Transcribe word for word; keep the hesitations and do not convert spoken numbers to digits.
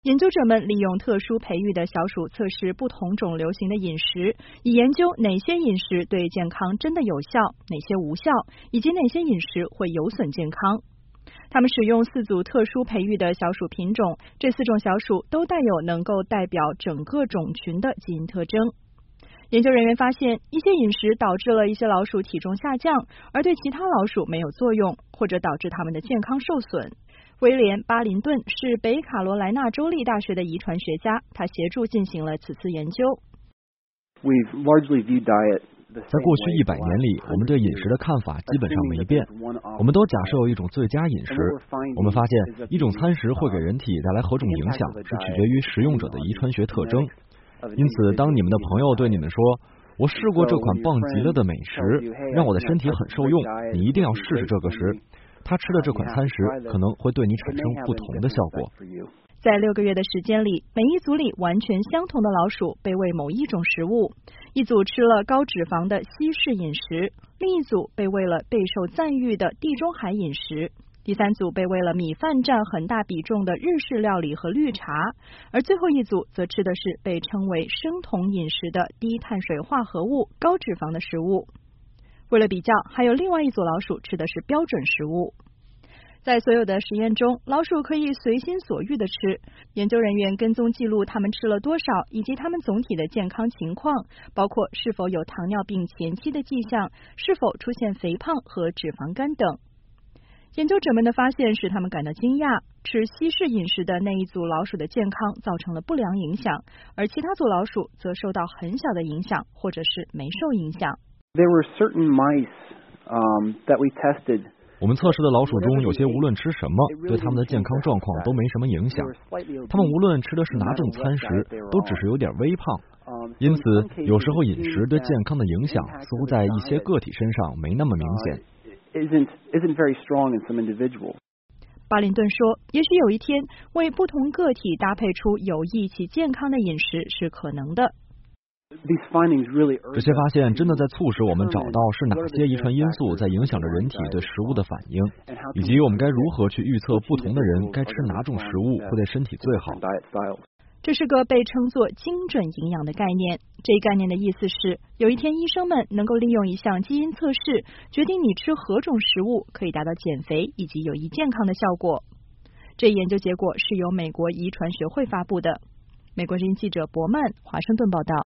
研究者们利用特殊培育的小鼠测试不同种流行的饮食，以研究哪些饮食对健康真的有效，哪些无效，以及哪些饮食会有损健康。他们使用四组特殊培育的小鼠品种，这四种小鼠都带有能够代表整个种群的基因特征。研究人员发现，一些饮食导致了一些老鼠体重下降，而对其他老鼠没有作用，或者导致它们的健康受损。威廉·巴林顿是北卡罗来纳州立大学的遗传学家，他协助进行了此次研究。 在过去一百年里，我们对饮食的看法基本上没变。我们都假设有一种最佳饮食。我们发现，一种餐食会给人体带来何种影响，是取决于食用者的遗传学特征。因此，当你们的朋友对你们说，我试过这款棒极了的美食，让我的身体很受用，你一定要试试这个时，他吃的这款餐食可能会对你产生不同的效果。 在六个月的时间里，每一组里完全相同的老鼠被喂某一种食物，一组吃了高脂肪的西式饮食，另一组被喂了备受赞誉的地中海饮食，第三组被喂了米饭占很大比重的日式料理和绿茶，而最后一组则吃的是被称为生酮饮食的低碳水化合物、高脂肪的食物。为了比较，还有另外一组老鼠吃的是标准食物。在所有的实验中，老鼠可以随心所欲地吃。研究人员跟踪记录它们吃了多少，以及它们总体的健康情况，包括是否有糖尿病前期的迹象，是否出现肥胖和脂肪肝等。研究者们的发现使他们感到惊讶，吃西式饮食的那一组老鼠的健康造成了不良影响，而其他组老鼠则受到很小的影响，或者是没受影响。 There were certain mice, um, that we tested. 我们测试的老鼠中有些无论吃什么，对他们的健康状况都没什么影响。他们无论吃的是哪种餐食，都只是有点微胖。因此，有时候饮食对健康的影响似乎在一些个体身上没那么明显。 巴林顿说，也许有一天，为不同个体搭配出有益其健康的饮食是可能的。 这些发现真的在促使我们找到是哪些遗传因素在影响着人体对食物的反应，以及我们该如何去预测不同的人该吃哪种食物会对身体最好。 这是个被称作精准营养的概念。这一概念的意思是，有一天医生们能够利用一项基因测试，决定你吃何种食物可以达到减肥以及有益健康的效果。这一研究结果是由美国遗传学会发布的。美国之音记者伯曼华盛顿报道。